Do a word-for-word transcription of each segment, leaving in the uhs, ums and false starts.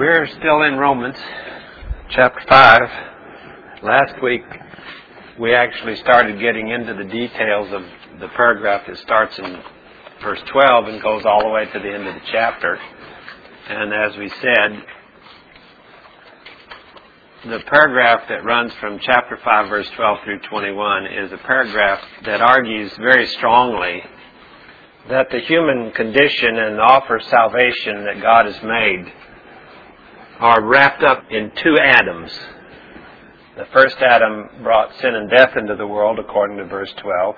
We're still in Romans, chapter five. Last week, we actually started getting into the details of the paragraph that starts in verse twelve and goes all the way to the end of the chapter. And as we said, the paragraph that runs from chapter five, verse twelve through twenty-one is a paragraph that argues very strongly that the human condition and the offer of salvation that God has made are wrapped up in two Adams. The first Adam brought sin and death into the world, according to verse twelve.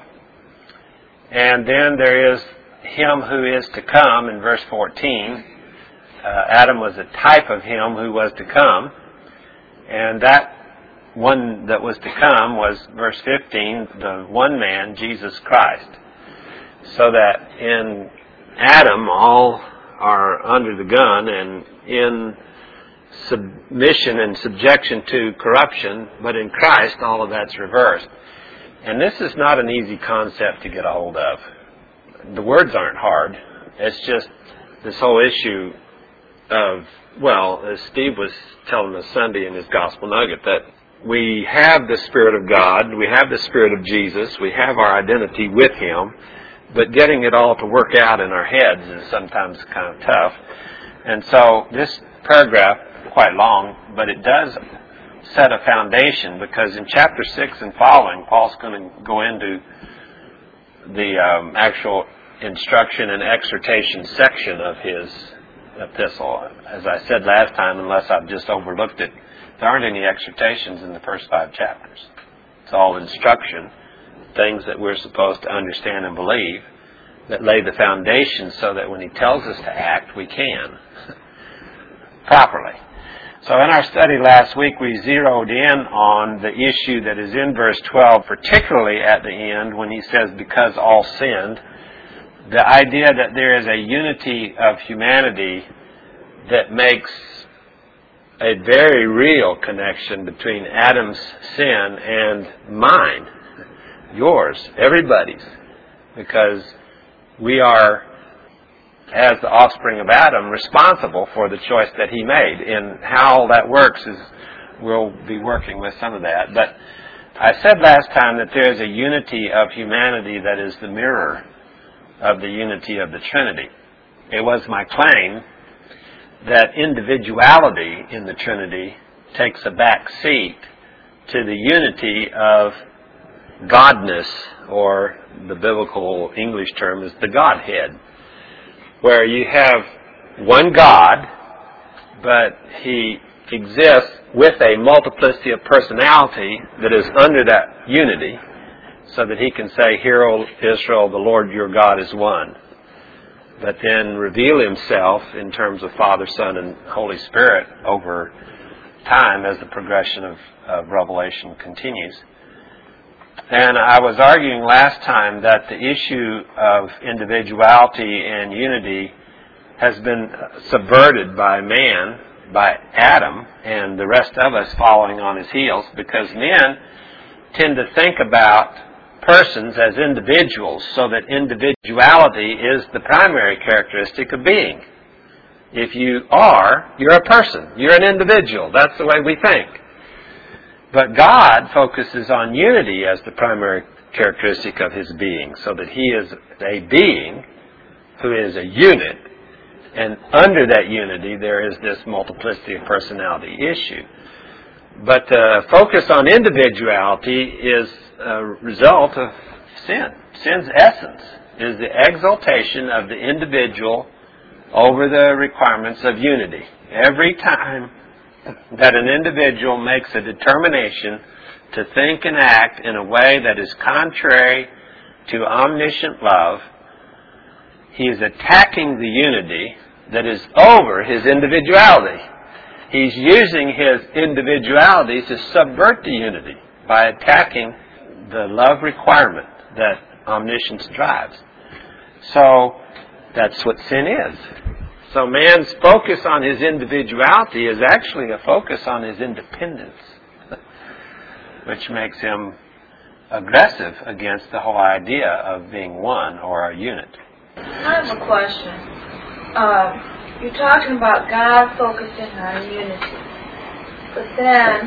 And then there is him who is to come in verse fourteen. Uh, Adam was a type of him who was to come. And that one that was to come was, verse fifteen, the one man, Jesus Christ. So that in Adam all are under the gun and in submission and subjection to corruption, but in Christ all of that's reversed. And this is not an easy concept to get a hold of. The words aren't hard. It's just this whole issue of, well, as Steve was telling us Sunday in his Gospel Nugget, that we have the Spirit of God, we have the Spirit of Jesus, we have our identity with Him, but getting it all to work out in our heads is sometimes kind of tough. And so this paragraph, quite long, but it does set a foundation, because in chapter six and following, Paul's going to go into the um, actual instruction and exhortation section of his epistle. As I said last time, unless I've just overlooked it, there aren't any exhortations in the first five chapters. It's all instruction, things that we're supposed to understand and believe, that lay the foundation so that when he tells us to act, we can properly. So in our study last week, we zeroed in on the issue that is in verse twelve, particularly at the end when he says, because all sinned. The idea that there is a unity of humanity that makes a very real connection between Adam's sin and mine, yours, everybody's. Because we are, as the offspring of Adam, responsible for the choice that he made. And how that works is, we'll be working with some of that. But I said last time that there is a unity of humanity that is the mirror of the unity of the Trinity. It was my claim that individuality in the Trinity takes a back seat to the unity of Godness, or the biblical English term is the Godhead, where you have one God, but He exists with a multiplicity of personality that is under that unity, so that He can say, "Hear, O Israel, the Lord your God is one." But then reveal Himself in terms of Father, Son, and Holy Spirit over time as the progression of, of Revelation continues. And I was arguing last time that the issue of individuality and unity has been subverted by man, by Adam, and the rest of us following on his heels, because men tend to think about persons as individuals, so that individuality is the primary characteristic of being. If you are, you're a person. You're an individual. That's the way we think. But God focuses on unity as the primary characteristic of His being, so that He is a being who is a unit, and under that unity there is this multiplicity of personality issue. But the focus on individuality is a result of sin. Sin's essence is the exaltation of the individual over the requirements of unity. Every time that an individual makes a determination to think and act in a way that is contrary to omniscient love, he is attacking the unity that is over his individuality. He's using his individuality to subvert the unity by attacking the love requirement that omniscience drives. So that's what sin is. So man's focus on his individuality is actually a focus on his independence, which makes him aggressive against the whole idea of being one or a unit. I have a question. Uh, you're talking about God focusing on unity. But then,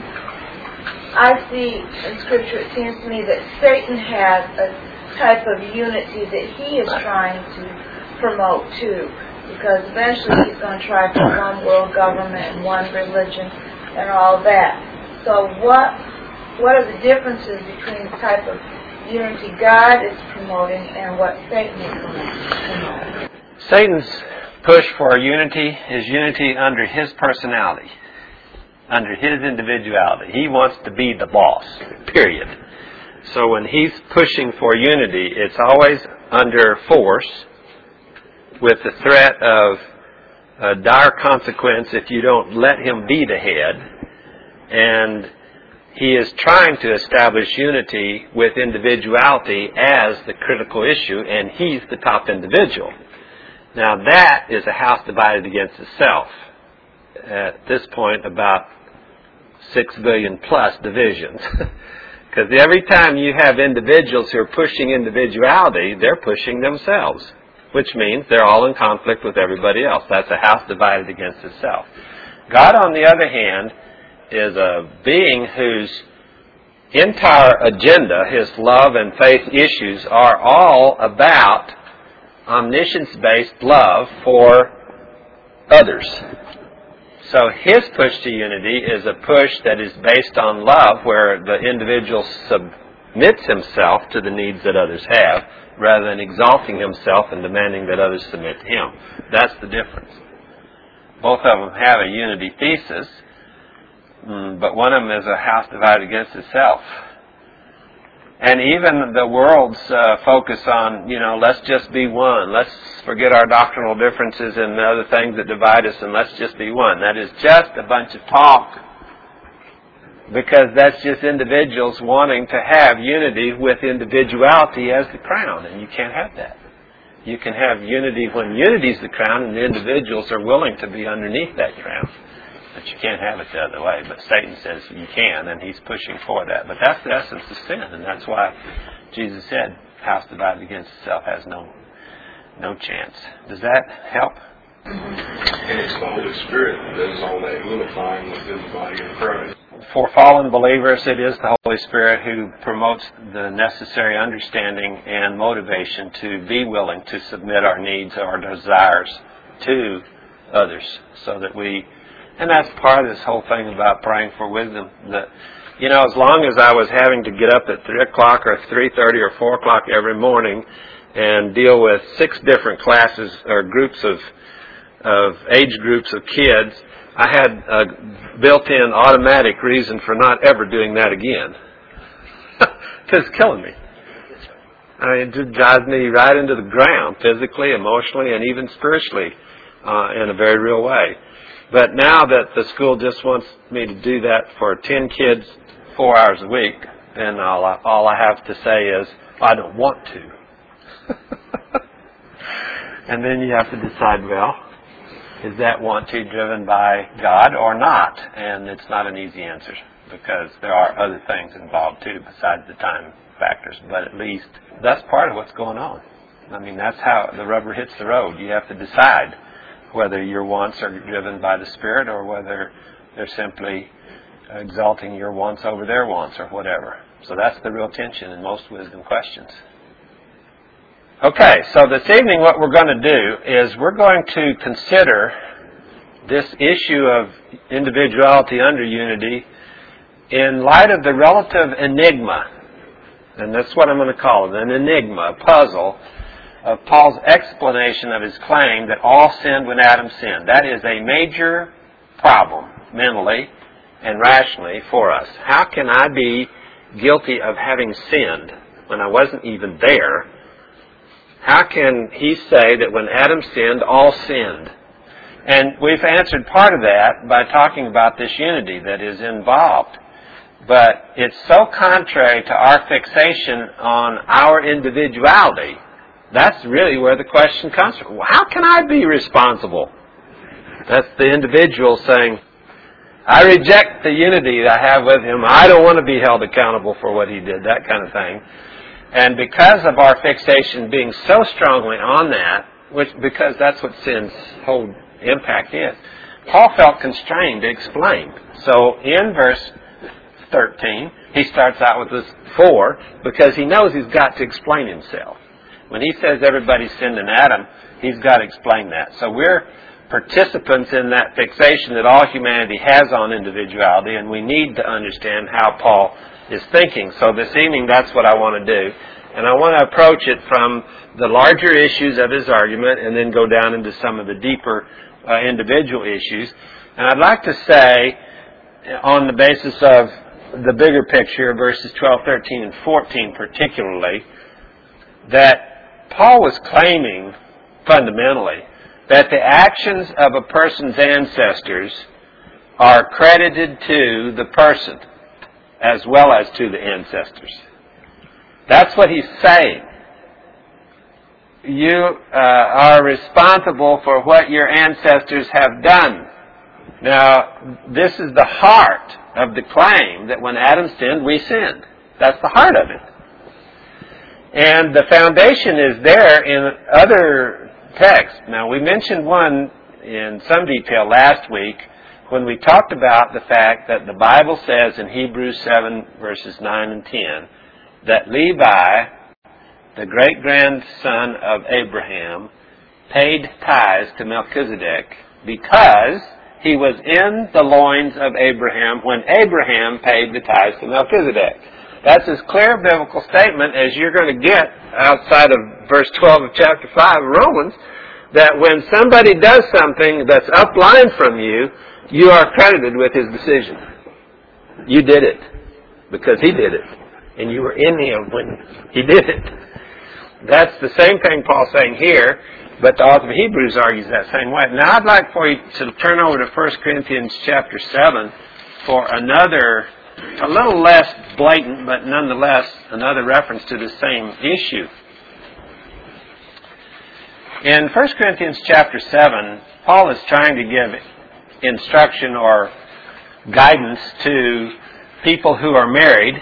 I see in Scripture, it seems to me that Satan has a type of unity that he is trying to promote too. Because eventually he's going to try for one world government and one religion and all that. So what what are the differences between the type of unity God is promoting and what Satan is promoting? Satan's push for unity is unity under his personality, under his individuality. He wants to be the boss, period. So when he's pushing for unity, it's always under force, with the threat of a dire consequence if you don't let him be the head. And he is trying to establish unity with individuality as the critical issue, and he's the top individual. Now that is a house divided against itself. At this point, about six billion plus divisions. Because every time you have individuals who are pushing individuality, they're pushing themselves, which means they're all in conflict with everybody else. That's a house divided against itself. God, on the other hand, is a being whose entire agenda, his love and faith issues, are all about omniscience-based love for others. So his push to unity is a push that is based on love, where the individual submits himself to the needs that others have, rather than exalting himself and demanding that others submit to him. That's the difference. Both of them have a unity thesis, but one of them is a house divided against itself. And even the world's uh, focus on, you know, let's just be one. Let's forget our doctrinal differences and the other things that divide us, and let's just be one. That is just a bunch of talk, because that's just individuals wanting to have unity with individuality as the crown, and you can't have that. You can have unity when unity's the crown and the individuals are willing to be underneath that crown. But you can't have it the other way. But Satan says you can, and he's pushing for that. But that's the essence of sin, and that's why Jesus said, house divided against itself has no no chance. Does that help? And it's the Holy Spirit that does all that unifying within the body of Christ. For fallen believers, it is the Holy Spirit who promotes the necessary understanding and motivation to be willing to submit our needs or our desires to others, so that we, and that's part of this whole thing about praying for wisdom. That, you know, as long as I was having to get up at three o'clock or three thirty or four o'clock every morning and deal with six different classes or groups of of age groups of kids, I had a built-in automatic reason for not ever doing that again. Because it's killing me. I mean, it just drives me right into the ground, physically, emotionally, and even spiritually, uh, in a very real way. But now that the school just wants me to do that for ten kids, four hours a week, then all I, all I have to say is, I don't want to. And then you have to decide, well, is that want to driven by God or not? And it's not an easy answer, because there are other things involved too besides the time factors. But at least that's part of what's going on. I mean, that's how the rubber hits the road. You have to decide whether your wants are driven by the Spirit or whether they're simply exalting your wants over their wants or whatever. So that's the real tension in most wisdom questions. Okay, so this evening what we're going to do is we're going to consider this issue of individuality under unity in light of the relative enigma, and that's what I'm going to call it, an enigma, a puzzle, of Paul's explanation of his claim that all sinned when Adam sinned. That is a major problem, mentally and rationally, for us. How can I be guilty of having sinned when I wasn't even there? How can he say that when Adam sinned, all sinned? And we've answered part of that by talking about this unity that is involved. But it's so contrary to our fixation on our individuality. That's really where the question comes from. How can I be responsible? That's the individual saying, I reject the unity that I have with him. I don't want to be held accountable for what he did, that kind of thing. And because of our fixation being so strongly on that, which because that's what sin's whole impact is. Paul felt constrained to explain. So in verse thirteen, he starts out with this four because he knows he's got to explain himself. When he says everybody sinned in Adam, he's got to explain that. So we're participants in that fixation that all humanity has on individuality, and we need to understand how Paul is thinking. So this evening, that's what I want to do. And I want to approach it from the larger issues of his argument and then go down into some of the deeper uh, individual issues. And I'd like to say, on the basis of the bigger picture, verses twelve, thirteen, and fourteen particularly, that Paul was claiming fundamentally that the actions of a person's ancestors are credited to the person as well as to the ancestors. That's what he's saying. You uh, are responsible for what your ancestors have done. Now, this is the heart of the claim that when Adam sinned, we sinned. That's the heart of it. And the foundation is there in other texts. Now, we mentioned one in some detail last week when we talked about the fact that the Bible says in Hebrews seven, verses nine and ten, that Levi, the great-grandson of Abraham, paid tithes to Melchizedek because he was in the loins of Abraham when Abraham paid the tithes to Melchizedek. That's as clear a biblical statement as you're going to get outside of verse twelve of chapter five of Romans, that when somebody does something that's upline from you, you are credited with his decision. You did it because he did it. And you were in him when he did it. That's the same thing Paul's saying here, but the author of Hebrews argues that same way. Now I'd like for you to turn over to First Corinthians chapter seven for another, a little less blatant, but nonetheless another reference to the same issue. In First Corinthians chapter seven, Paul is trying to give instruction or guidance to people who are married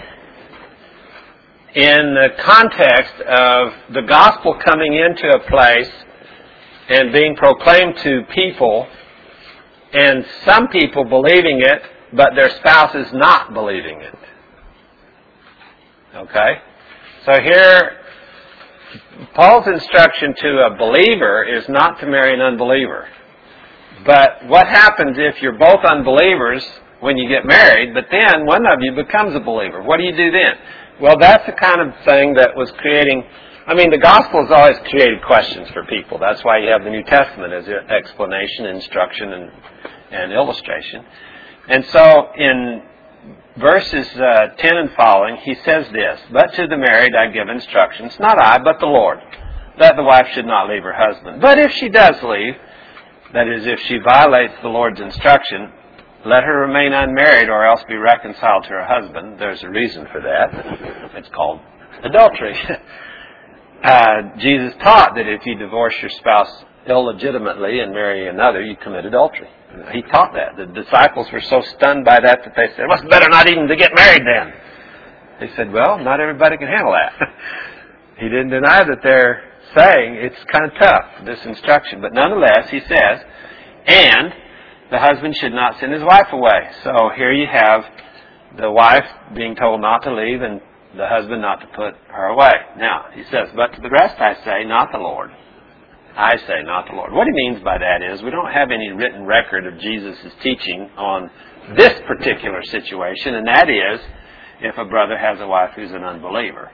in the context of the gospel coming into a place and being proclaimed to people, and some people believing it, but their spouses not believing it. Okay? So here, Paul's instruction to a believer is not to marry an unbeliever. But what happens if you're both unbelievers when you get married, but then one of you becomes a believer? What do you do then? Well, that's the kind of thing that was creating... I mean, the gospel has always created questions for people. That's why you have the New Testament as an explanation, instruction, and, and illustration. And so in verses uh, ten and following, he says this, "But to the married I give instructions, not I, but the Lord, that the wife should not leave her husband. But if she does leave, that is, if she violates the Lord's instruction, let her remain unmarried or else be reconciled to her husband." There's a reason for that. It's called adultery. uh, Jesus taught that if you divorce your spouse illegitimately and marry another, you commit adultery. He taught that. The disciples were so stunned by that that they said, "Well, it's better not even to get married then." He said, well, not everybody can handle that. He didn't deny that they're saying it's kind of tough, this instruction. But nonetheless, he says, and the husband should not send his wife away. So here you have the wife being told not to leave and the husband not to put her away. Now, he says, "But to the rest I say, not the Lord. I say, not the Lord." What he means by that is we don't have any written record of Jesus' teaching on this particular situation, and that is if a brother has a wife who's an unbeliever.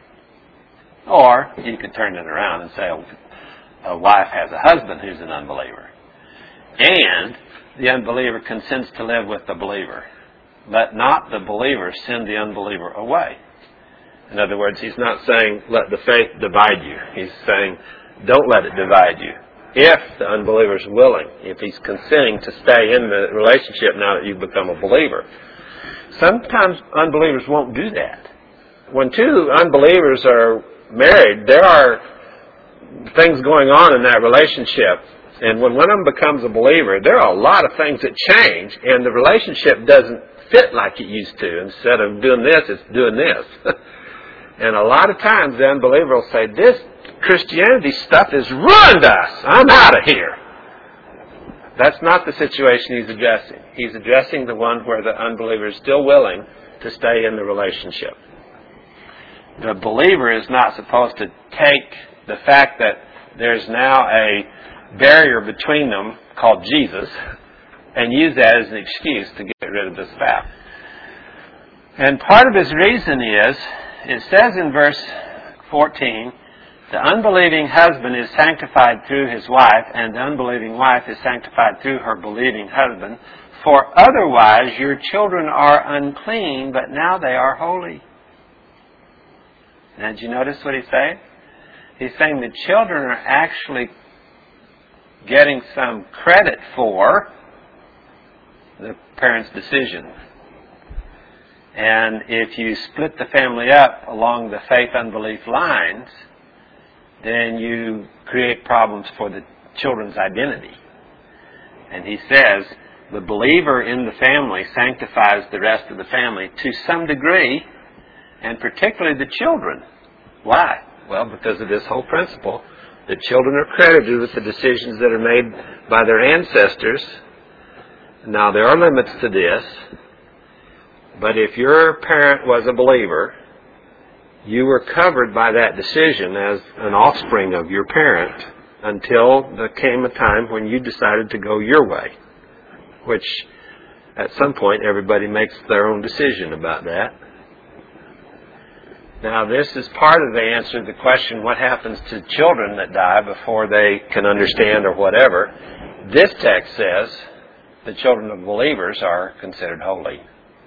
Or you could turn it around and say a wife has a husband who's an unbeliever. And the unbeliever consents to live with the believer. Let not the believer send the unbeliever away. In other words, he's not saying let the faith divide you. He's saying don't let it divide you. If the unbeliever is willing, if he's consenting to stay in the relationship now that you've become a believer. Sometimes unbelievers won't do that. When two unbelievers are married, there are things going on in that relationship. And when one of them becomes a believer, there are a lot of things that change, and the relationship doesn't fit like it used to. Instead of doing this, it's doing this. And a lot of times the unbeliever will say, "This Christianity stuff has ruined us. I'm out of here." That's not the situation he's addressing. He's addressing the one where the unbeliever is still willing to stay in the relationship. The believer is not supposed to take the fact that there's now a barrier between them called Jesus and use that as an excuse to get rid of the spouse. And part of his reason is, it says in verse fourteen, the unbelieving husband is sanctified through his wife, and the unbelieving wife is sanctified through her believing husband. For otherwise your children are unclean, but now they are holy. Now, did you notice what he's saying? He's saying the children are actually getting some credit for the parents' decision. And if you split the family up along the faith-unbelief lines, then you create problems for the children's identity. And he says the believer in the family sanctifies the rest of the family to some degree, and particularly the children. Why? Well, because of this whole principle. The children are credited with the decisions that are made by their ancestors. Now, there are limits to this, but if your parent was a believer, you were covered by that decision as an offspring of your parent until there came a time when you decided to go your way, which at some point everybody makes their own decision about that. Now, this is part of the answer to the question, what happens to children that die before they can understand or whatever? This text says the children of believers are considered holy.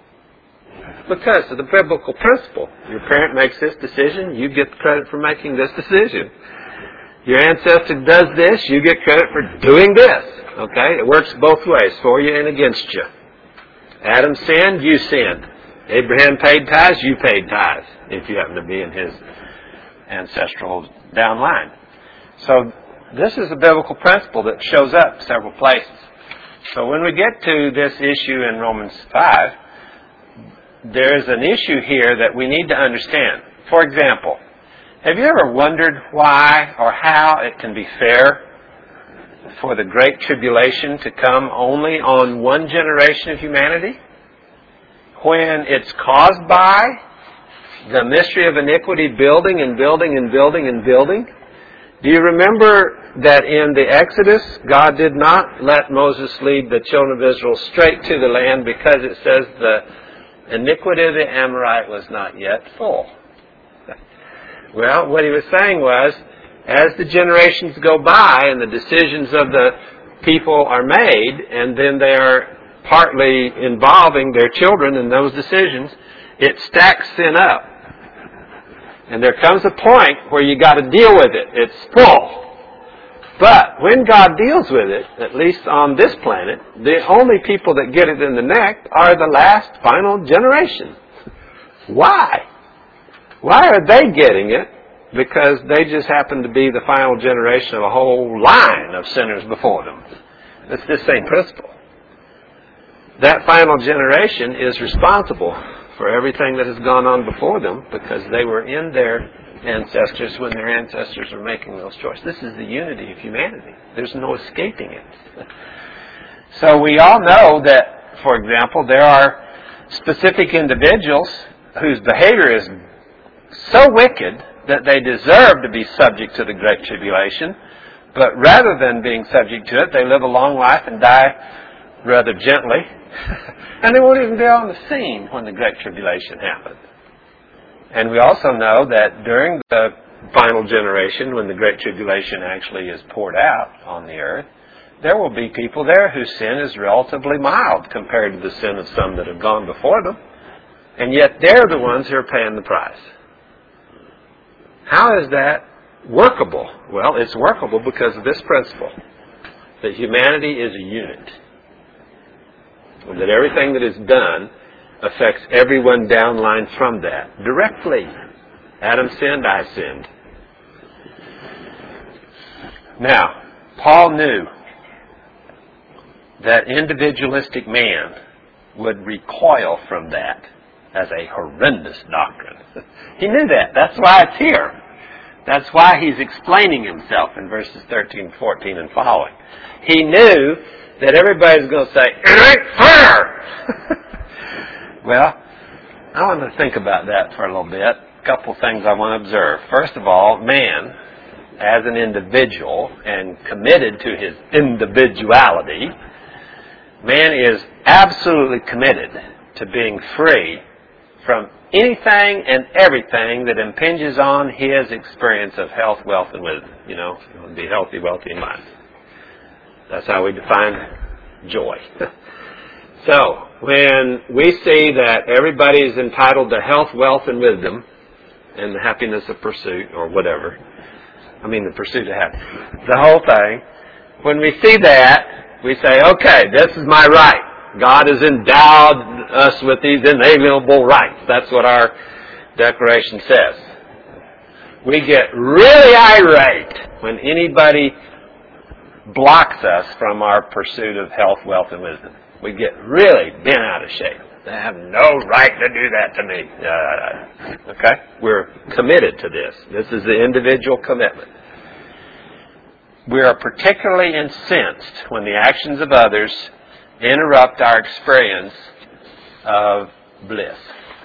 Because of the biblical principle. Your parent makes this decision, you get the credit for making this decision. Your ancestor does this, you get credit for doing this. Okay? It works both ways, for you and against you. Adam sinned, you sinned. Abraham paid tithes, you paid tithes, if you happen to be in his ancestral downline. So this is a biblical principle that shows up several places. So when we get to this issue in Romans five, there's an issue here that we need to understand. For example, have you ever wondered why or how it can be fair for the Great Tribulation to come only on one generation of humanity, when it's caused by the mystery of iniquity building and building and building and building? Do you remember that in the Exodus, God did not let Moses lead the children of Israel straight to the land because it says the iniquity of the Amorite was not yet full? Well, what he was saying was, as the generations go by and the decisions of the people are made, and then they are partly involving their children in those decisions, it stacks sin up. And there comes a point where you got to deal with it. It's full. But when God deals with it, at least on this planet, the only people that get it in the neck are the last final generation. Why? Why are they getting it? Because they just happen to be the final generation of a whole line of sinners before them. It's the same principle. That final generation is responsible for everything that has gone on before them because they were in their ancestors when their ancestors were making those choices. This is the unity of humanity. There's no escaping it. So we all know that, for example, there are specific individuals whose behavior is so wicked that they deserve to be subject to the Great Tribulation, but rather than being subject to it, they live a long life and die rather gently, and they won't even be on the scene when the Great Tribulation happens. And we also know that during the final generation, when the Great Tribulation actually is poured out on the earth, there will be people there whose sin is relatively mild compared to the sin of some that have gone before them, and yet they're the ones who are paying the price. How is that workable? Well, it's workable because of this principle, that humanity is a unit, and that everything that is done affects everyone downline from that directly. Adam sinned, I sinned. Now, Paul knew that individualistic man would recoil from that as a horrendous doctrine. He knew that. That's why it's here. That's why he's explaining himself in verses thirteen, fourteen, and following. He knew that everybody's going to say, it ain't fair! Well, I want to think about that for a little bit. A couple things I want to observe. First of all, man, as an individual and committed to his individuality, man is absolutely committed to being free from anything and everything that impinges on his experience of health, wealth, and wisdom. You know, you want to be healthy, wealthy, and wise. That's how we define joy. So, when we see that everybody is entitled to health, wealth, and wisdom, and the happiness of pursuit, or whatever, I mean the pursuit of happiness, the whole thing, when we see that, we say, okay, this is my right. God has endowed us with these inalienable rights. That's what our Declaration says. We get really irate when anybody blocks us from our pursuit of health, wealth, and wisdom. We get really bent out of shape. They have no right to do that to me. Uh, okay? We're committed to this. This is the individual commitment. We are particularly incensed when the actions of others interrupt our experience of bliss.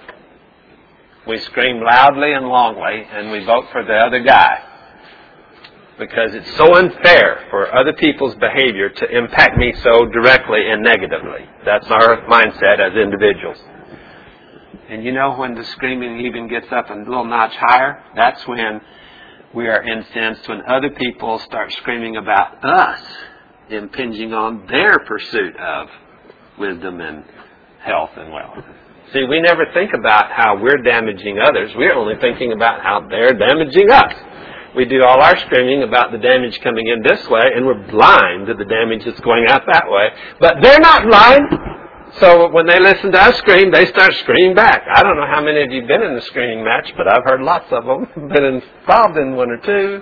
We scream loudly and longly, and we vote for the other guy because it's so unfair for other people's behavior to impact me so directly and negatively. That's our mindset as individuals. And you know when the screaming even gets up a little notch higher? That's when we are incensed when other people start screaming about us impinging on their pursuit of wisdom and health and wealth. See, we never think about how we're damaging others. We're only thinking about how they're damaging us. We do all our screaming about the damage coming in this way, and we're blind to the damage that's going out that way. But they're not blind. So when they listen to us scream, they start screaming back. I don't know how many of you have been in a screaming match, but I've heard lots of them. Been involved in one or two.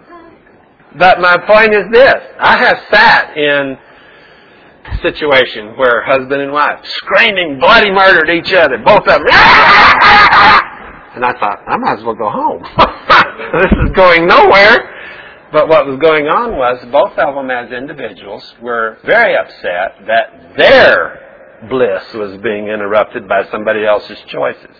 But my point is this. I have sat in a situation where husband and wife screaming bloody murder at each other. Both of them. And I thought, I might as well go home. This is going nowhere. But what was going on was both of them as individuals were very upset that their bliss was being interrupted by somebody else's choices.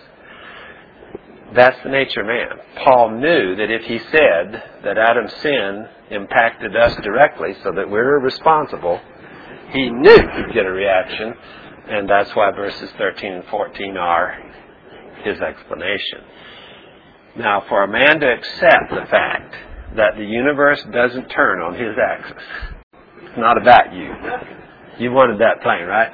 That's the nature of man. Paul knew that if he said that Adam's sin impacted us directly so that we were responsible, he knew he'd get a reaction, and that's why verses thirteen and fourteen are his explanation. Now, for a man to accept the fact that the universe doesn't turn on his axis, it's not about you. You wanted that plane, right?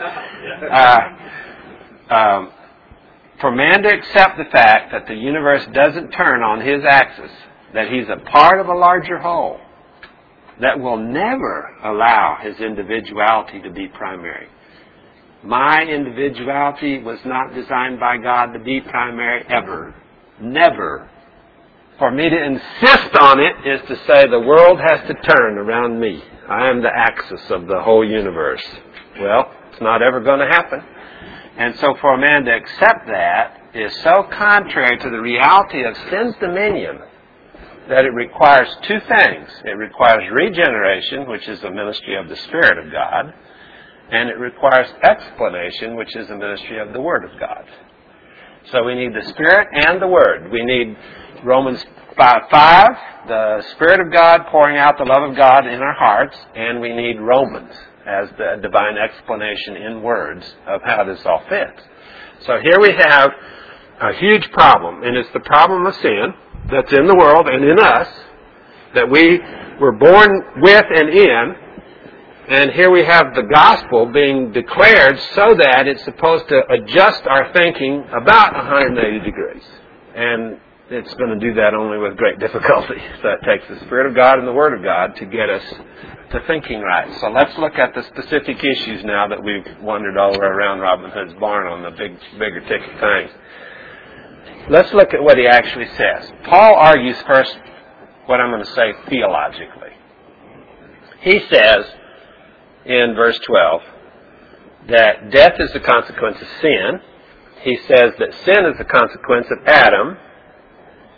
Uh, um, For man to accept the fact that the universe doesn't turn on his axis, that he's a part of a larger whole, that will never allow his individuality to be primary. My individuality was not designed by God to be primary ever. Never. For me to insist on it is to say the world has to turn around me. I am the axis of the whole universe. Well, it's not ever going to happen. And so for a man to accept that is so contrary to the reality of sin's dominion that it requires two things. It requires regeneration, which is the ministry of the Spirit of God, and it requires explanation, which is the ministry of the Word of God. So we need the Spirit and the Word. We need Romans five five, the Spirit of God pouring out the love of God in our hearts, and we need Romans as the divine explanation in words of how this all fits. So here we have a huge problem, and it's the problem of sin that's in the world and in us, that we were born with and in, and here we have the gospel being declared so that it's supposed to adjust our thinking about one hundred eighty degrees. And it's going to do that only with great difficulty. So it takes the Spirit of God and the Word of God to get us to thinking right. So let's look at the specific issues now that we've wandered all the way around Robin Hood's barn on the big, bigger ticket things. Let's look at what he actually says. Paul argues first what I'm going to say theologically. He says in verse twelve that death is the consequence of sin. He says that sin is the consequence of Adam.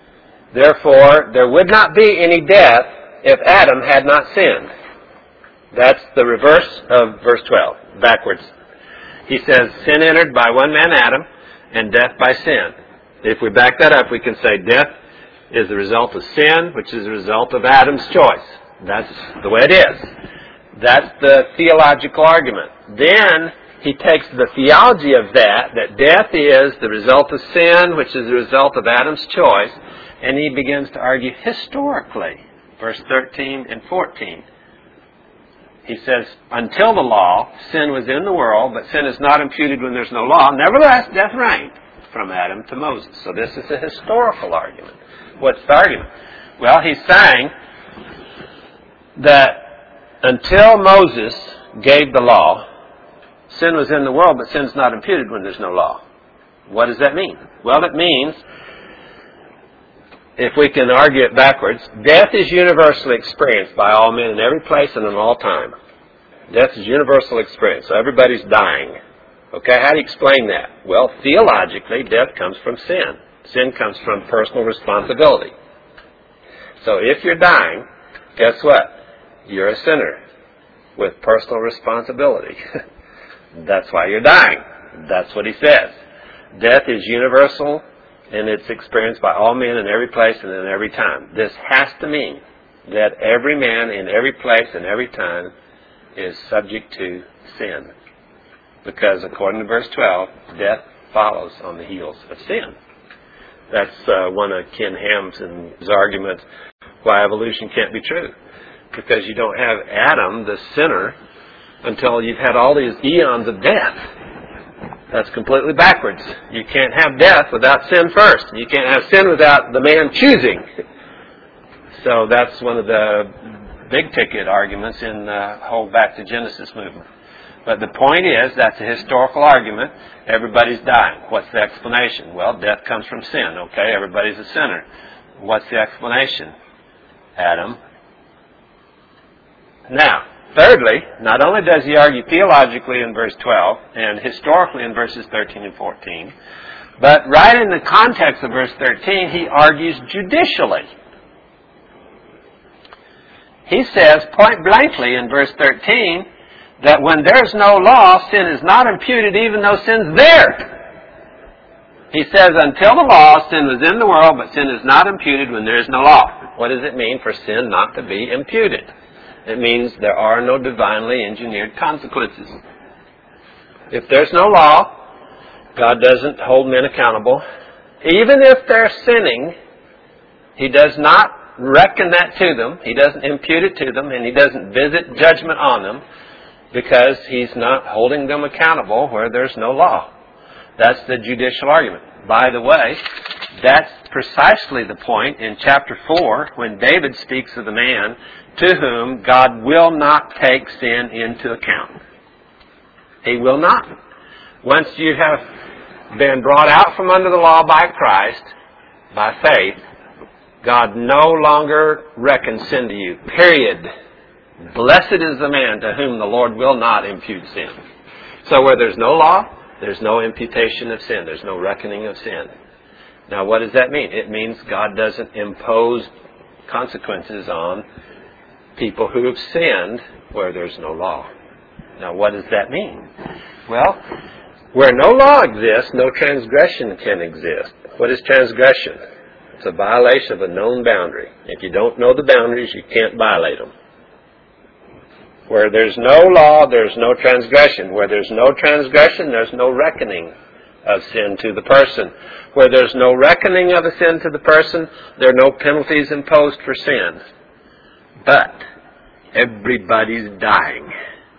Therefore, there would not be any death if Adam had not sinned. That's the reverse of verse twelve, backwards. He says, sin entered by one man, Adam, and death by sin. If we back that up, we can say death is the result of sin, which is the result of Adam's choice. That's the way it is. That's the theological argument. Then he takes the theology of that, that death is the result of sin, which is the result of Adam's choice, and he begins to argue historically. Verse thirteen and fourteen. He says, until the law, sin was in the world, but sin is not imputed when there's no law. Nevertheless, death reigned from Adam to Moses. So this is a historical argument. What's the argument? Well, he's saying that until Moses gave the law, sin was in the world, but sin's not imputed when there's no law. What does that mean? Well, it means, if we can argue it backwards, death is universally experienced by all men in every place and in all time. Death is universal experience, so everybody's dying. Okay, how do you explain that? Well, theologically, death comes from sin. Sin comes from personal responsibility. So if you're dying, guess what? You're a sinner with personal responsibility. That's why you're dying. That's what he says. Death is universal, and it's experienced by all men in every place and in every time. This has to mean that every man in every place and every time is subject to sin. Because according to verse twelve, death follows on the heels of sin. That's uh, one of Ken Ham's arguments why evolution can't be true. Because you don't have Adam, the sinner, until you've had all these eons of death. That's completely backwards. You can't have death without sin first. You can't have sin without the man choosing. So that's one of the big ticket arguments in the whole Back to Genesis movement. But the point is, that's a historical argument. Everybody's dying. What's the explanation? Well, death comes from sin. Okay, everybody's a sinner. What's the explanation? Adam. Now, thirdly, not only does he argue theologically in verse twelve and historically in verses thirteen and fourteen, but right in the context of verse thirteen, he argues judicially. He says point blankly in verse thirteen that when there's no law, sin is not imputed even though sin's there. He says until the law, sin was in the world, but sin is not imputed when there is no law. What does it mean for sin not to be imputed? It means there are no divinely engineered consequences. If there's no law, God doesn't hold men accountable. Even if they're sinning, He does not reckon that to them. He doesn't impute it to them, and He doesn't visit judgment on them because He's not holding them accountable where there's no law. That's the judicial argument. By the way, that's precisely the point in chapter four when David speaks of the man to whom God will not take sin into account. He will not. Once you have been brought out from under the law by Christ, by faith, God no longer reckons sin to you. Period. Blessed is the man to whom the Lord will not impute sin. So where there's no law, there's no imputation of sin. There's no reckoning of sin. Now what does that mean? It means God doesn't impose consequences on people who have sinned where there's no law. Now what does that mean? Well, where no law exists, no transgression can exist. What is transgression? It's a violation of a known boundary. If you don't know the boundaries, you can't violate them. Where there's no law, there's no transgression. Where there's no transgression, there's no reckoning of sin to the person. Where there's no reckoning of a sin to the person, there are no penalties imposed for sin. But everybody's dying.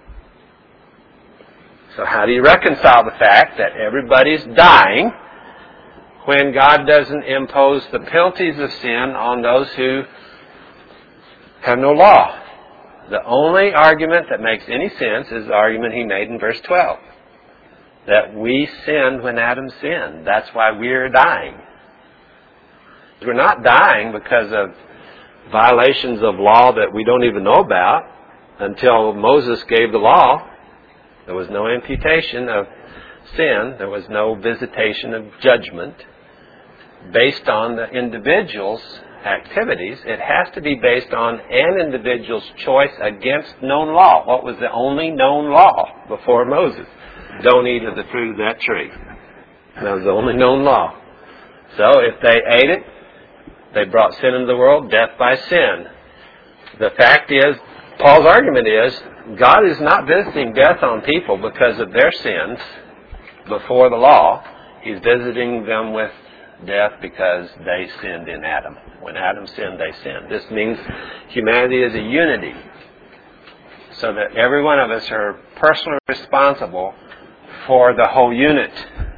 So how do you reconcile the fact that everybody's dying when God doesn't impose the penalties of sin on those who have no law? The only argument that makes any sense is the argument he made in verse twelve. That we sinned when Adam sinned. That's why we're dying. We're not dying because of violations of law that we don't even know about. Until Moses gave the law, there was no imputation of sin. There was no visitation of judgment based on the individuals activities, it has to be based on an individual's choice against known law. What was the only known law before Moses? Don't eat of the fruit of that tree. That was the only known law. So if they ate it, they brought sin into the world, death by sin. The fact is, Paul's argument is, God is not visiting death on people because of their sins before the law. He's visiting them with death because they sinned in Adam. When Adam sinned, they sinned. This means humanity is a unity, so that every one of us are personally responsible for the whole unit.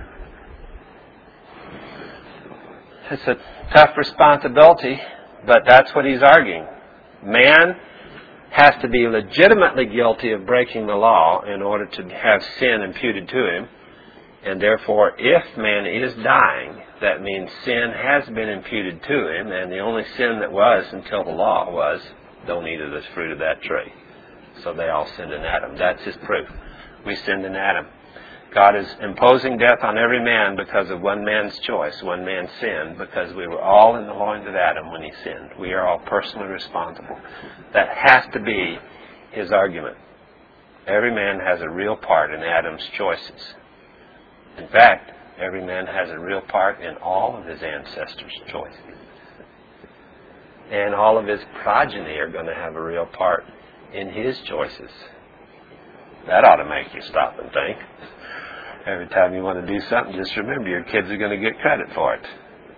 It's a tough responsibility, but that's what he's arguing. Man has to be legitimately guilty of breaking the law in order to have sin imputed to him. And therefore, if man is dying, that means sin has been imputed to him, and the only sin that was until the law was, don't eat of the fruit of that tree. So they all sinned in Adam. That's his proof. We sinned in Adam. God is imposing death on every man because of one man's choice, one man's sin, because we were all in the loins of Adam when he sinned. We are all personally responsible. That has to be his argument. Every man has a real part in Adam's choices. In fact, every man has a real part in all of his ancestors' choices. And all of his progeny are going to have a real part in his choices. That ought to make you stop and think. Every time you want to do something, just remember your kids are going to get credit for it.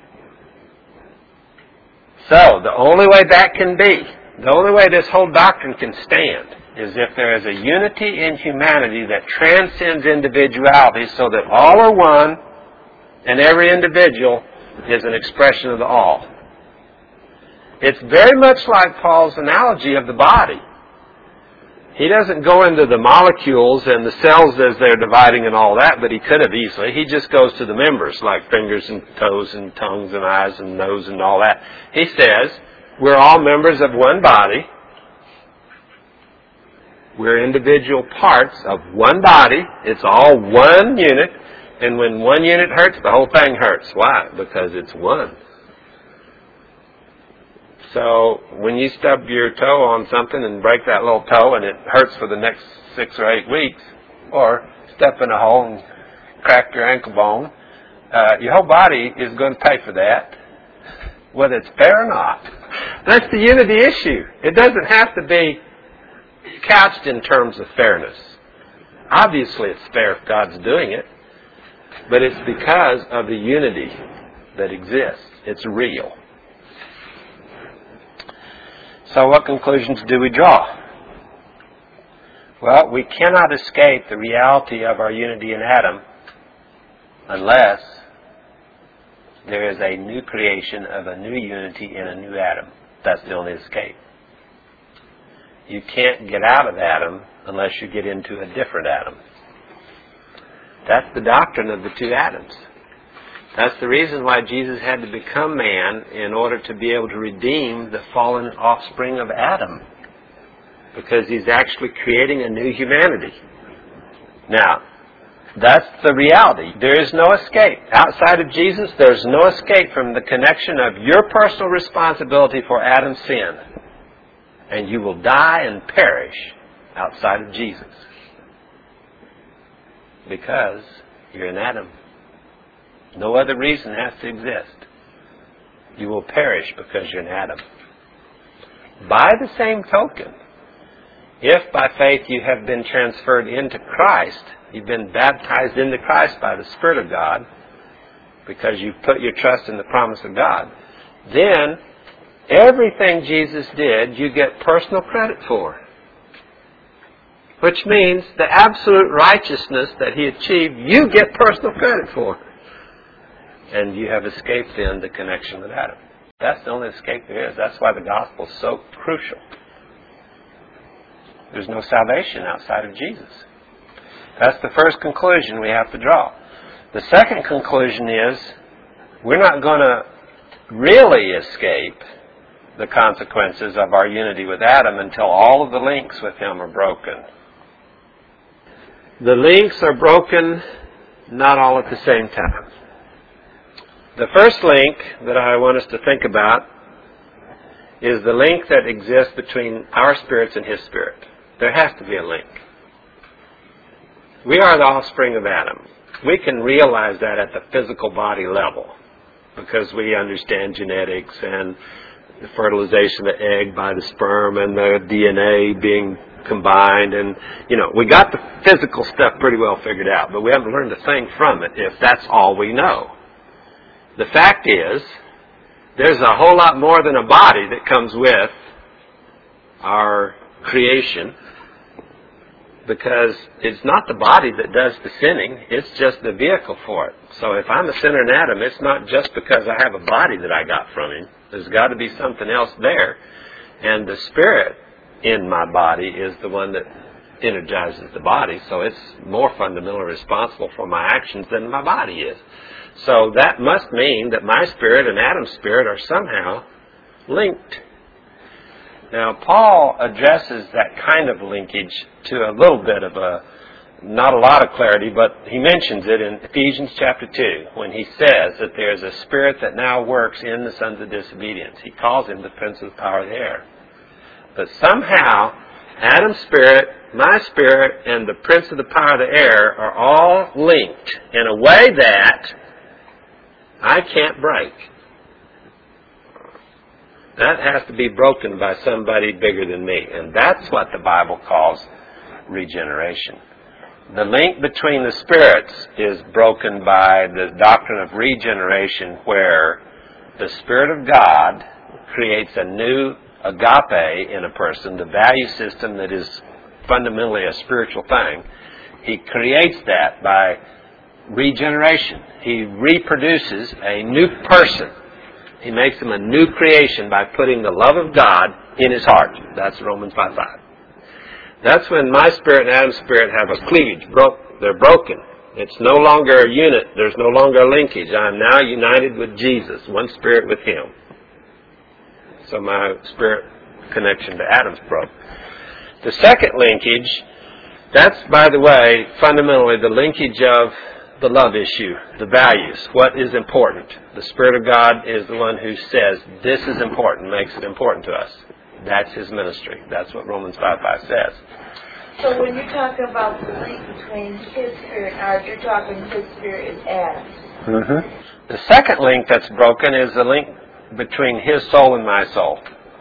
So, the only way that can be, the only way this whole doctrine can stand, is if there is a unity in humanity that transcends individuality so that all are one and every individual is an expression of the all. It's very much like Paul's analogy of the body. He doesn't go into the molecules and the cells as they're dividing and all that, but he could have easily. He just goes to the members, like fingers and toes and tongues and eyes and nose and all that. He says, we're all members of one body. We're individual parts of one body. It's all one unit. And when one unit hurts, the whole thing hurts. Why? Because it's one. So when you stub your toe on something and break that little toe and it hurts for the next six or eight weeks, or step in a hole and crack your ankle bone, uh, your whole body is going to pay for that, whether it's fair or not. That's the unity issue. It doesn't have to be couched in terms of fairness. Obviously it's fair if God's doing it, but it's because of the unity that exists. It's real. So what conclusions do we draw? Well, we cannot escape the reality of our unity in Adam unless there is a new creation of a new unity in a new Adam. That's the only escape. You can't get out of Adam unless you get into a different Adam. That's the doctrine of the two Adams. That's the reason why Jesus had to become man, in order to be able to redeem the fallen offspring of Adam. Because he's actually creating a new humanity. Now, that's the reality. There is no escape. Outside of Jesus, there's no escape from the connection of your personal responsibility for Adam's sin. And you will die and perish outside of Jesus. Because you're in Adam. No other reason has to exist. You will perish because you're in Adam. By the same token, if by faith you have been transferred into Christ, you've been baptized into Christ by the Spirit of God, because you've put your trust in the promise of God, then everything Jesus did, you get personal credit for. Which means the absolute righteousness that he achieved, you get personal credit for. And you have escaped then the connection with Adam. That's the only escape there is. That's why the gospel is so crucial. There's no salvation outside of Jesus. That's the first conclusion we have to draw. The second conclusion is we're not going to really escape the consequences of our unity with Adam until all of the links with him are broken. The links are broken not all at the same time. The first link that I want us to think about is the link that exists between our spirits and his spirit. There has to be a link. We are the offspring of Adam. We can realize that at the physical body level because we understand genetics and the fertilization of the egg by the sperm and the D N A being combined, and you know, we got the physical stuff pretty well figured out, but we haven't learned a thing from it if that's all we know. The fact is, there's a whole lot more than a body that comes with our creation, because it's not the body that does the sinning, it's just the vehicle for it. So if I'm a sinner in Adam, it's not just because I have a body that I got from him. There's got to be something else there. And the spirit in my body is the one that energizes the body, so it's more fundamentally responsible for my actions than my body is. So that must mean that my spirit and Adam's spirit are somehow linked. Now, Paul addresses that kind of linkage to a little bit of a, not a lot of clarity, but he mentions it in Ephesians chapter two when he says that there's a spirit that now works in the sons of disobedience. He calls him the prince of the power of the air. But somehow, Adam's spirit, my spirit, and the prince of the power of the air are all linked in a way that I can't break. That has to be broken by somebody bigger than me. And that's what the Bible calls regeneration. The link between the spirits is broken by the doctrine of regeneration, where the Spirit of God creates a new agape in a person, the value system that is fundamentally a spiritual thing. He creates that by regeneration. He reproduces a new person. He makes him a new creation by putting the love of God in his heart. That's Romans five five. That's when my spirit and Adam's spirit have a cleavage. Bro- they're broken. It's no longer a unit. There's no longer a linkage. I am now united with Jesus, one spirit with him. So my spirit connection to Adam's broke. The second linkage, that's, by the way, fundamentally the linkage of the love issue, the values, what is important. The Spirit of God is the one who says this is important, makes it important to us. That's his ministry. That's what Romans five five says. So when you're talking about the link between his spirit and ours, you're talking his spirit and Adam's. Mm-hmm. The second link that's broken is the link between his soul and my soul.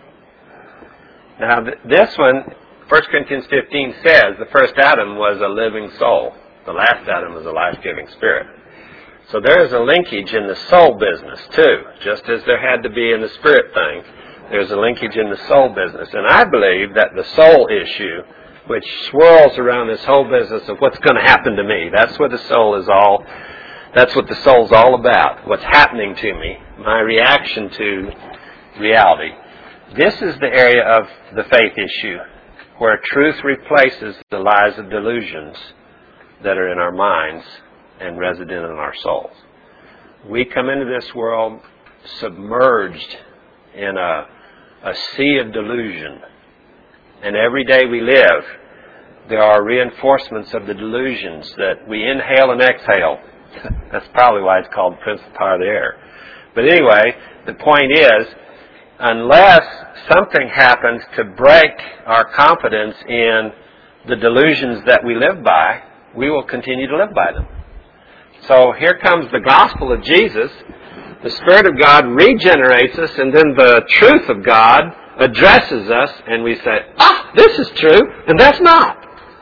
Now, th- this one, First Corinthians fifteen says the first Adam was a living soul. The last Adam was a life-giving spirit. So there is a linkage in the soul business, too. Just as there had to be in the spirit thing, there's a linkage in the soul business. And I believe that the soul issue, which swirls around this whole business of what's going to happen to me, that's what the soul is all, that's what the soul's all about, what's happening to me, my reaction to reality. This is the area of the faith issue, where truth replaces the lies of delusions that are in our minds and resident in our souls. We come into this world submerged in a, a sea of delusion. And every day we live, there are reinforcements of the delusions that we inhale and exhale. That's probably why it's called Prince of the Power of the Air. But anyway, the point is, unless something happens to break our confidence in the delusions that we live by, we will continue to live by them. So here comes the gospel of Jesus. The Spirit of God regenerates us, and then the truth of God addresses us, and we say, ah, this is true, and that's not.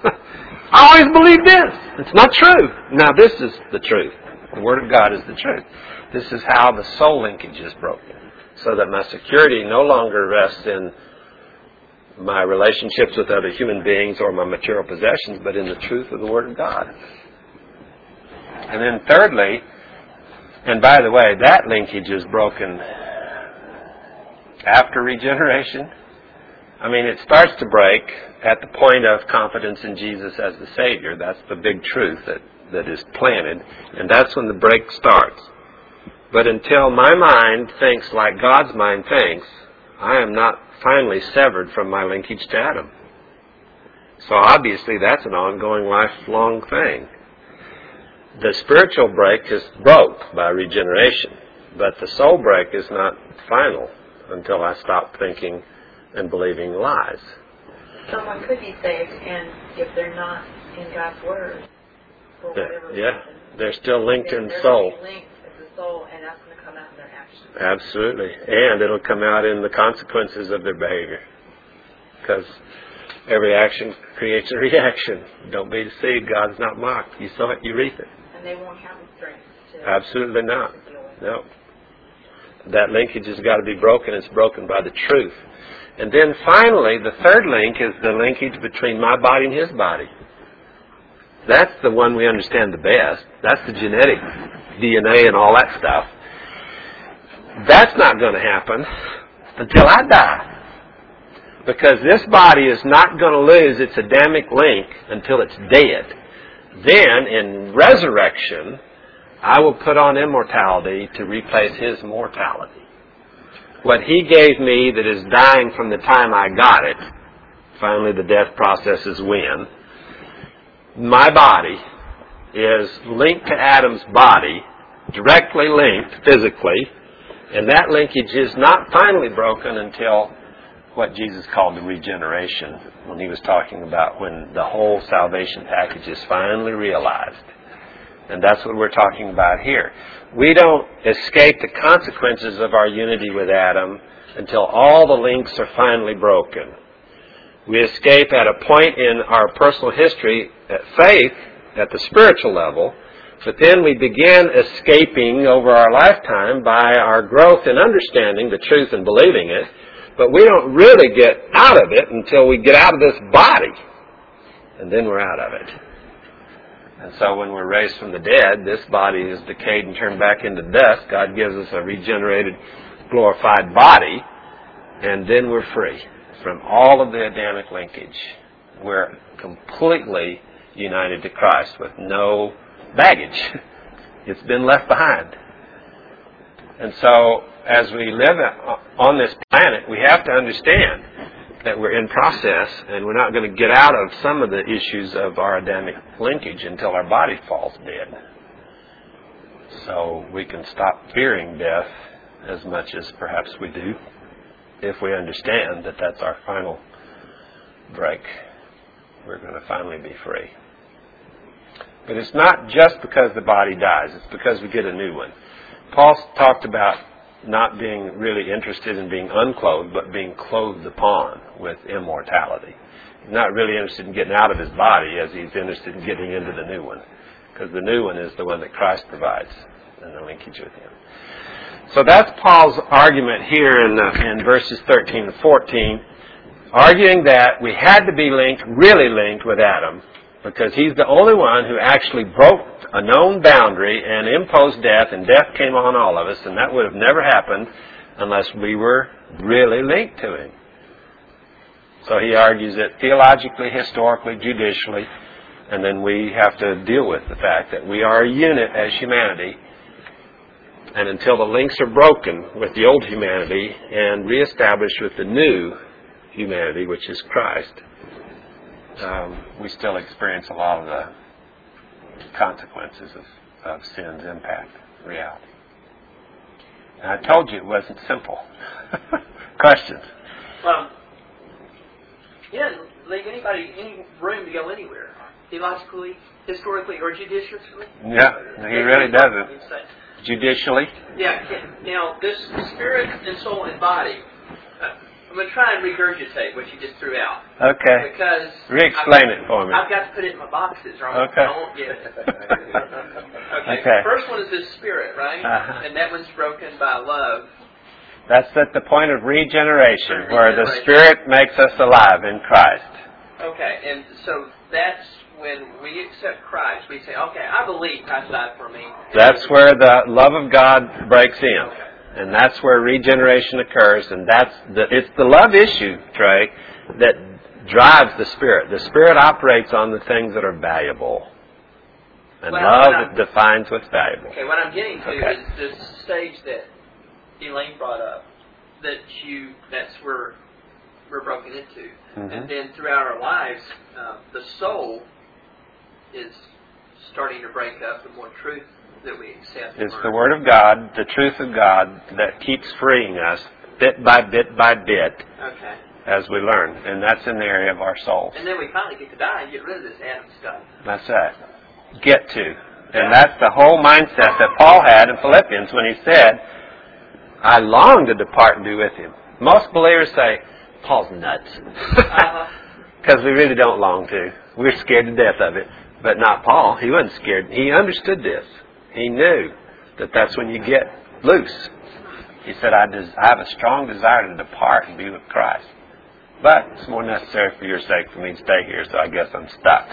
I always believed this. It's not true. Now this is the truth. The Word of God is the truth. This is how the soul linkage is broken, so that my security no longer rests in my relationships with other human beings or my material possessions, but in the truth of the Word of God. And then thirdly, and by the way, that linkage is broken after regeneration. I mean, it starts to break at the point of confidence in Jesus as the Savior. That's the big truth that, that is planted, and that's when the break starts. But until my mind thinks like God's mind thinks, I am not finally severed from my linkage to Adam. So obviously that's an ongoing, lifelong thing. The spiritual break is broke by regeneration, but the soul break is not final until I stop thinking and believing lies. Someone could be saved, and if they're not in God's Word, for whatever Yeah, reason, they're still linked in they're soul. going to be linked as a soul, and that's going to come out in their actions. Absolutely. And it'll come out in the consequences of their behavior. Because every action creates a reaction. Don't be deceived. God's not mocked. You sow it, you reap it. And they won't have the strength to... Absolutely not. to deal with it. No. That linkage has got to be broken. It's broken by the truth. And then finally, the third link is the linkage between my body and his body. That's the one we understand the best. That's the genetic D N A and all that stuff. That's not going to happen until I die. Because this body is not going to lose its Adamic link until it's dead. Then, in resurrection, I will put on immortality to replace his mortality. What he gave me that is dying from the time I got it, finally the death process is when, my body is linked to Adam's body, directly linked physically, and that linkage is not finally broken until what Jesus called the regeneration, when he was talking about when the whole salvation package is finally realized. And that's what we're talking about here. We don't escape the consequences of our unity with Adam until all the links are finally broken. We escape at a point in our personal history at faith, at the spiritual level, but then we begin escaping over our lifetime by our growth in understanding the truth and believing it, but we don't really get out of it until we get out of this body, and then we're out of it. And so when we're raised from the dead, this body is decayed and turned back into dust. God gives us a regenerated, glorified body, and then we're free from all of the Adamic linkage. We're completely united to Christ with no baggage. It's been left behind. And so as we live on this planet, we have to understand that we're in process, and we're not going to get out of some of the issues of our Adamic linkage until our body falls dead. So we can stop fearing death as much as perhaps we do if we understand that that's our final break. We're going to finally be free. But it's not just because the body dies. It's because we get a new one. Paul talked about not being really interested in being unclothed, but being clothed upon with immortality. He's not really interested in getting out of his body as he's interested in getting into the new one. Because the new one is the one that Christ provides and the linkage with him. So that's Paul's argument here in, uh, in verses thirteen and fourteen, arguing that we had to be linked, really linked with Adam, because he's the only one who actually broke a known boundary and imposed death, and death came on all of us, and that would have never happened unless we were really linked to him. So he argues it theologically, historically, judicially, and then we have to deal with the fact that we are a unit as humanity, and until the links are broken with the old humanity and reestablished with the new humanity, which is Christ, um, we still experience a lot of the consequences of, of sin's impact, reality. And I told you it wasn't simple. Questions? Well, he doesn't leave anybody any room to go anywhere, theologically, historically, or judicially. Yeah, he really doesn't. Judicially? Yeah. Now, this spirit and soul and body, uh, I'm going to try and regurgitate what you just threw out. Okay. Because re-explain it for me. I've got to put it in my boxes, or I won't, okay. I won't get it. okay. okay. First one is this spirit, right? Uh-huh. And that one's broken by love. That's at the point of regeneration, where the Spirit makes us alive in Christ. Okay, and so that's when we accept Christ. We say, okay, I believe Christ died for me. That's where the love of God breaks in. Okay. And that's where regeneration occurs, and that's the, it's the love issue, Trey, that drives the Spirit. The Spirit operates on the things that are valuable. And well, love defines what's valuable. Okay, what I'm getting to okay. is this stage that Elaine brought up, that you, that's where we're broken into. Mm-hmm. And then throughout our lives, uh, the soul is starting to break up the more truth that we accept. It's the Word of God, the truth of God, that keeps freeing us bit by bit by bit Okay. as we learn. And that's in the area of our soul. And then we finally get to die and get rid of this Adam stuff. That's it. Get to. And that's the whole mindset that Paul had in Philippians when he said, I long to depart and be with him. Most believers say, Paul's nuts. Uh-huh. Because we really don't long to. We're scared to death of it. But not Paul. He wasn't scared. He understood this. He knew that that's when you get loose. He said, I, des- I have a strong desire to depart and be with Christ. But it's more necessary for your sake for me to stay here, so I guess I'm stuck.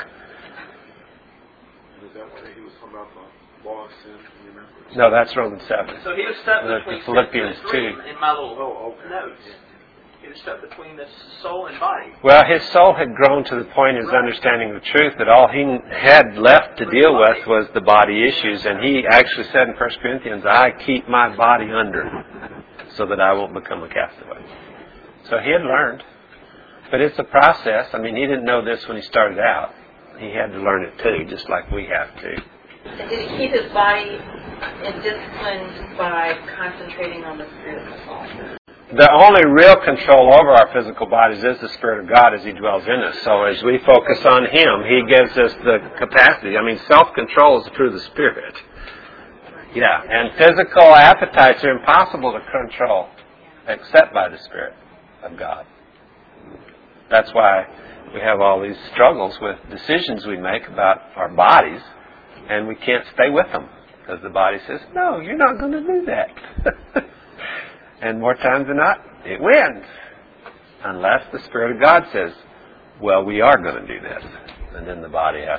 Is that what he was talking about, the law of sin? You remember? No, that's Romans seven. So he was stuck The- between the Philippians two and three two. in my little Oh, okay. notes. He was stuck between the soul and body. Well, his soul had grown to the point, his understanding of the truth, that all he had left to deal with was the body issues. And he actually said in First Corinthians, I keep my body under so that I won't become a castaway. So he had learned. But it's a process. I mean, he didn't know this when he started out. He had to learn it too, just like we have to. And did he keep his body in discipline by concentrating on the spirit of soul? The only real control over our physical bodies is the Spirit of God as He dwells in us. So as we focus on Him, He gives us the capacity. I mean, self-control is through the Spirit. Yeah, and physical appetites are impossible to control except by the Spirit of God. That's why we have all these struggles with decisions we make about our bodies, and we can't stay with them because the body says, no, you're not going to do that. And more times than not, it wins. Unless the Spirit of God says, well, we are going to do this. And then the body has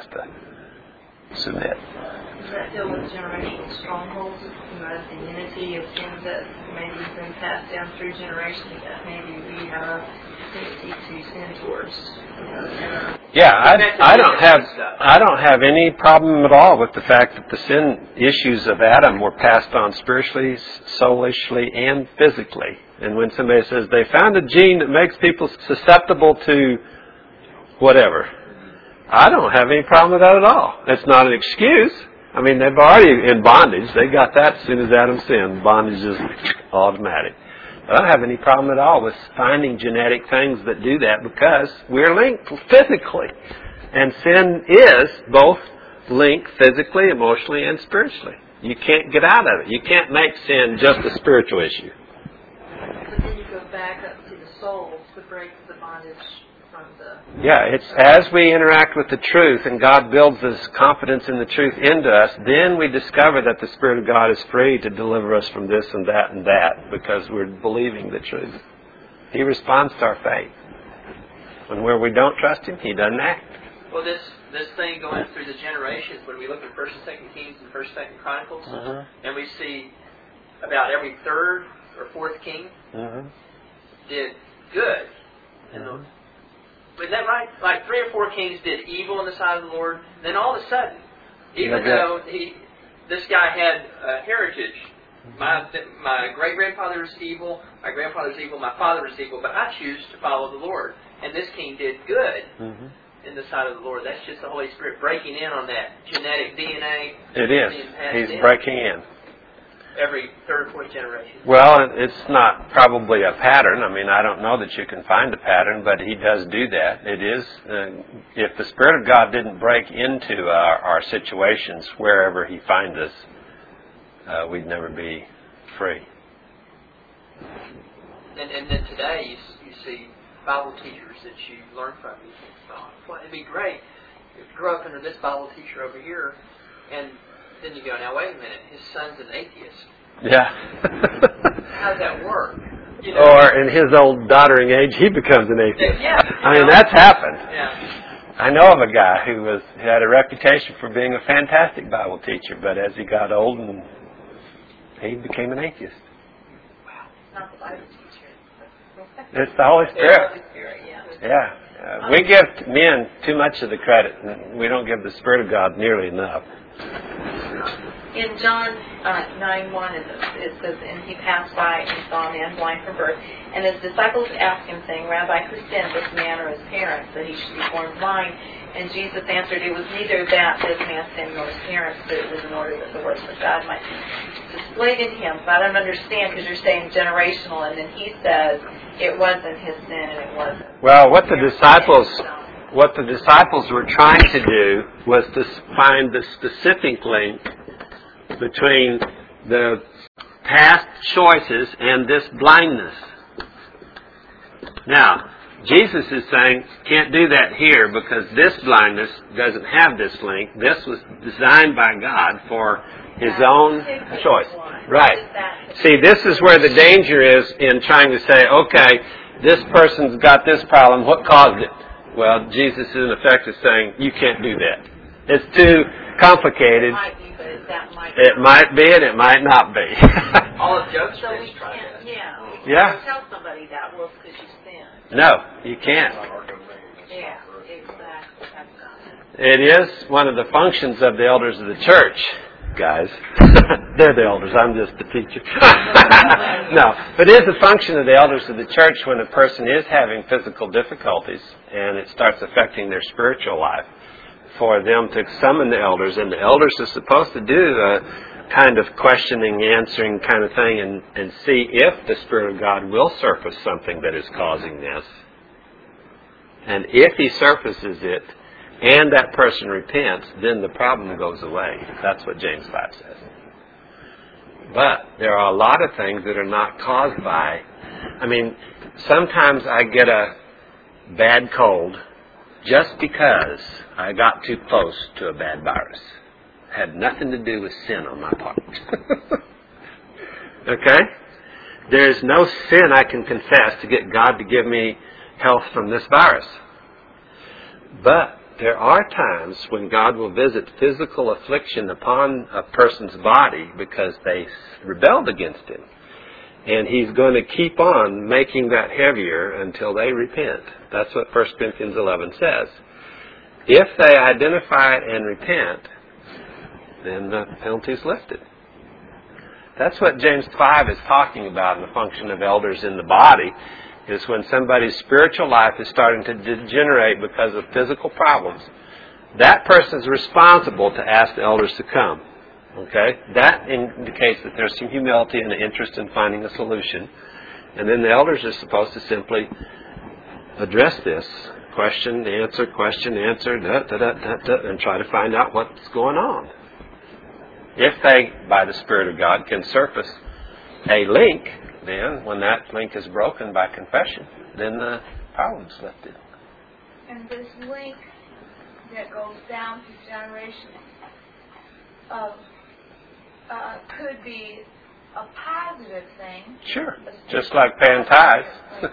to submit. Does that deal with generational strongholds? You know, the unity of things that maybe have been passed down through generations that maybe we have a tendency to sin towards? You know, Yeah, I, I don't have I don't have any problem at all with the fact that the sin issues of Adam were passed on spiritually, soulishly, and physically. And when somebody says they found a gene that makes people susceptible to whatever, I don't have any problem with that at all. It's not an excuse. I mean, they've already in bondage. They got that as soon as Adam sinned. Bondage is automatic. I don't have any problem at all with finding genetic things that do that because we're linked physically. And sin is both linked physically, emotionally, and spiritually. You can't get out of it. You can't make sin just a spiritual issue. but then you go back up to the soul to break the bondage from the... Yeah, it's as we interact with the truth and God builds this confidence in the truth into us, then we discover that the Spirit of God is free to deliver us from this and that and that because we're believing the truth. He responds to our faith. When where we don't trust Him, He doesn't act. Well, this this thing going through the generations, when we look at First and Second Kings and First and Second Chronicles, Uh-huh. and we see about every third or fourth king Uh-huh. did good. And Uh-huh. the, is that right? Like three or four kings did evil in the sight of the Lord. Then all of a sudden, even Okay. though he, this guy had a heritage, my my great grandfather was evil, my grandfather was evil, my father was evil, but I choose to follow the Lord. And this king did good Uh-huh. in the sight of the Lord. That's just the Holy Spirit breaking in on that genetic D N A. It is. being passed He's in breaking in. every third or fourth generation. Well, it's not probably a pattern. I mean, I don't know that you can find a pattern, but He does do that. It is, uh, if the Spirit of God didn't break into our, our situations wherever He finds us, uh, we'd never be free. And, and then today you, you see Bible teachers that you learn from. You think, oh, well, it'd be great to grow up under this Bible teacher over here. And then you go, now wait a minute, his son's an atheist. Yeah. How does that work? You know, Or in his old doddering age, he becomes an atheist. yeah, I you mean, know. that's happened. Yeah. I know of a guy who was who had a reputation for being a fantastic Bible teacher, but as he got old, and he became an atheist. Not the Bible teacher. It's the Holy Spirit. Holy Spirit, yeah. Yeah. Uh, we give men too much of the credit, and we don't give the Spirit of God nearly enough. In John uh, nine one, it, it says, and he passed by and saw a man blind from birth. And his disciples asked him, saying, Rabbi, who sinned, this man or his parents, that he should be born blind? And Jesus answered, it was neither that this man sinned nor his parents, but it was in order that the works of God might be displayed in him. So I don't understand, because you're saying generational, and then he says it wasn't his sin and it wasn't. Well, what the disciples... What the disciples were trying to do was to find the specific link between the past choices and this blindness. Now, Jesus is saying, can't do that here because this blindness doesn't have this link. This was designed by God for His own choice. Right. See, this is where the danger is in trying to say, okay, this person's got this problem. What caused it? Well, Jesus in effect is saying, you can't do that. It's too complicated. It might be, but is that might be. It might be and it might not be. All of Job's so friends we tried can't, that. yeah. Yeah. Tell somebody that, well, it's because you sinned. No, you can't. Yeah, exactly. That's not It it. is one of the functions of the elders of the church, guys. They're the elders. I'm just the teacher. No, but it is a function of the elders of the church when a person is having physical difficulties and it starts affecting their spiritual life, for them to summon the elders, and the elders are supposed to do a kind of questioning, answering kind of thing, and, and see if the Spirit of God will surface something that is causing this. And if He surfaces it, and that person repents, then the problem goes away. That's what James five says. But there are a lot of things that are not caused by... I mean, sometimes I get a bad cold just because I got too close to a bad virus. Had nothing to do with sin on my part. Okay? There is no sin I can confess to get God to give me health from this virus. But there are times when God will visit physical affliction upon a person's body because they rebelled against Him. And He's going to keep on making that heavier until they repent. That's what First Corinthians eleven says. If they identify it and repent, then the penalty is lifted. That's what James five is talking about in the function of elders in the body, is when somebody's spiritual life is starting to degenerate because of physical problems. That person is responsible to ask the elders to come. Okay? That indicates that there's some humility and an interest in finding a solution. And then the elders are supposed to simply address this. Question, answer, question, answer, da, da, da, da, da, and try to find out what's going on. If they, by the Spirit of God, can surface a link, then when that link is broken by confession, then the problem's lifted. And this link that goes down to generation uh, uh, could be a positive thing. Sure, just like paying tithes.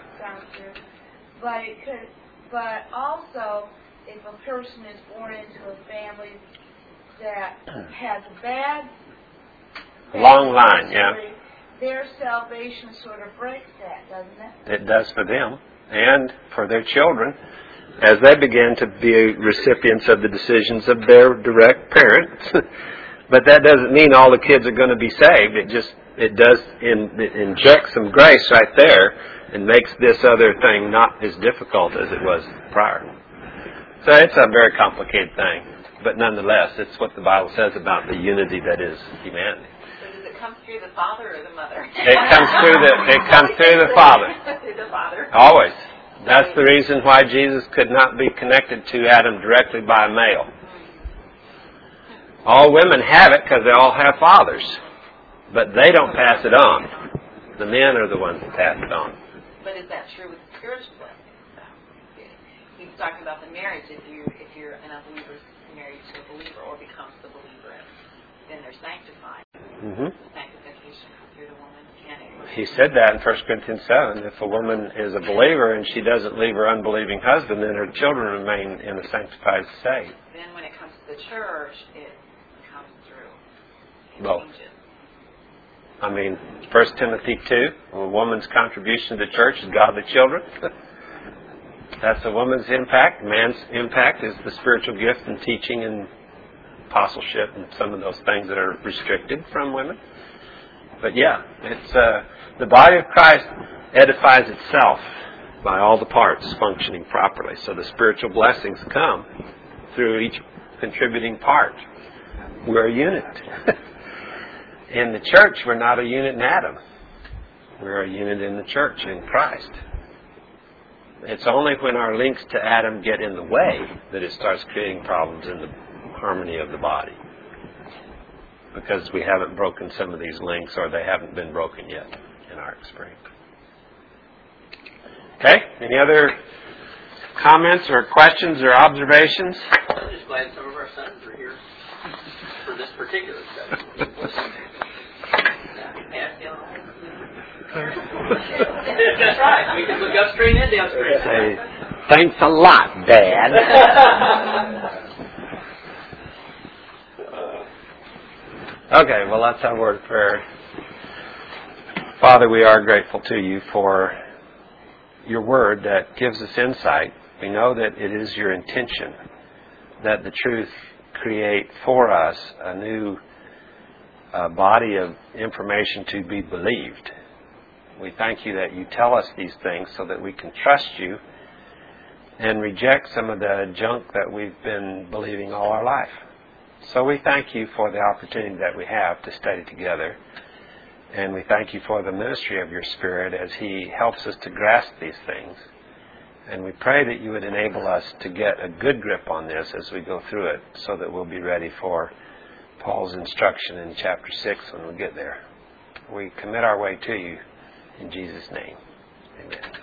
But it could, but also, if a person is born into a family that has a bad long line, yeah. Their salvation sort of breaks that, doesn't it? It does for them and for their children as they begin to be recipients of the decisions of their direct parents. But that doesn't mean all the kids are going to be saved. It just it does in, it inject some grace right there and makes this other thing not as difficult as it was prior. So it's a very complicated thing. But nonetheless, it's what the Bible says about the unity that is humanity. Comes through the father or the mother? It comes through the it comes through the father. Through the father. Always. That's the reason why Jesus could not be connected to Adam directly by a male. All women have it because they all have fathers, but they don't pass it on. The men are the ones that pass it on. But is that true with spiritual blessings? He's talking about the marriage. If you if you're an unbeliever married to a believer or becomes the believer, then they're sanctified. Mm-hmm. Sanctification through the woman. Can it? He said that in First Corinthians seven. If a woman is a believer and she doesn't leave her unbelieving husband, then her children remain in a sanctified state. Then when it comes to the church, it comes through. It Both. changes. I mean, First Timothy two, a woman's contribution to the church is godly children. That's a woman's impact. Man's impact is the spiritual gift and teaching and apostleship and some of those things that are restricted from women. But yeah, it's uh, the body of Christ edifies itself by all the parts functioning properly. So the spiritual blessings come through each contributing part. We're a unit. In the church, we're not a unit in Adam. We're a unit in the church, in Christ. It's only when our links to Adam get in the way that it starts creating problems in the harmony of the body. Because we haven't broken some of these links, or they haven't been broken yet in our experience. Okay? Any other comments or questions or observations? I'm just glad some of our sons are here for this particular study. That's right. We can look upstream and downstream. Say, thanks a lot, Dad. Okay, well, that's our word of prayer. Father, we are grateful to you for your word that gives us insight. We know that it is your intention that the truth create for us a new uh, body of information to be believed. We thank you that you tell us these things so that we can trust you and reject some of the junk that we've been believing all our life. So we thank you for the opportunity that we have to study together. And we thank you for the ministry of your Spirit as He helps us to grasp these things. And we pray that you would enable us to get a good grip on this as we go through it so that we'll be ready for Paul's instruction in chapter six when we get there. We commit our way to you in Jesus' name. Amen.